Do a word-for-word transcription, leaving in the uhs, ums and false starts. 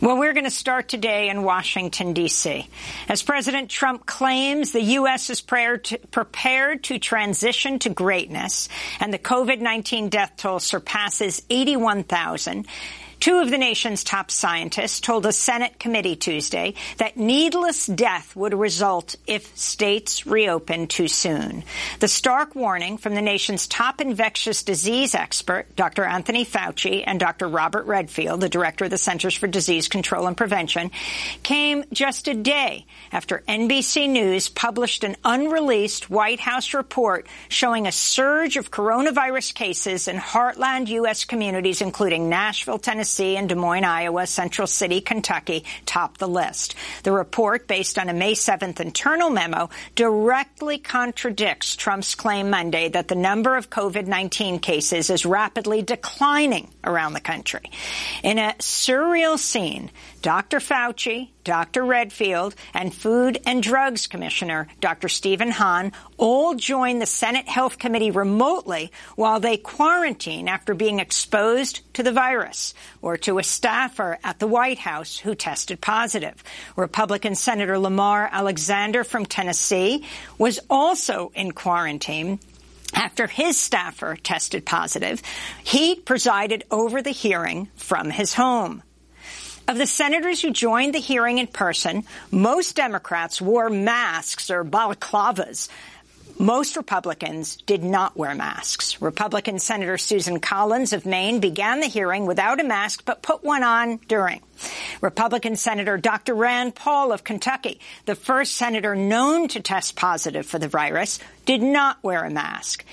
Well, we're going to start today in Washington, D C As President Trump claims the U S is prepared to transition to greatness and the COVID nineteen death toll surpasses eighty-one thousand, two of the nation's top scientists told a Senate committee Tuesday that needless death would result if states reopen too soon. The stark warning from the nation's top infectious disease expert, Doctor Anthony Fauci, and Doctor Robert Redfield, the director of the Centers for Disease Control and Prevention, came just a day after N B C News published an unreleased White House report showing a surge of coronavirus cases in heartland U S communities, including Nashville, Tennessee, and Des Moines, Iowa. Central City, Kentucky topped the list. The report, based on a May seventh internal memo, directly contradicts Trump's claim Monday that the number of COVID nineteen cases is rapidly declining around the country. In a surreal scene, Doctor Fauci, Doctor Redfield, and Food and Drugs Commissioner Doctor Stephen Hahn all joined the Senate Health Committee remotely while they quarantine after being exposed to the virus, or to a staffer at the White House who tested positive. Republican Senator Lamar Alexander from Tennessee was also in quarantine after his staffer tested positive. He presided over the hearing from his home. Of the senators who joined the hearing in person, most Democrats wore masks or balaclavas. Most Republicans did not wear masks. Republican Senator Susan Collins of Maine began the hearing without a mask but put one on during. Republican Senator Doctor Rand Paul of Kentucky, the first senator known to test positive for the virus, did not wear a mask.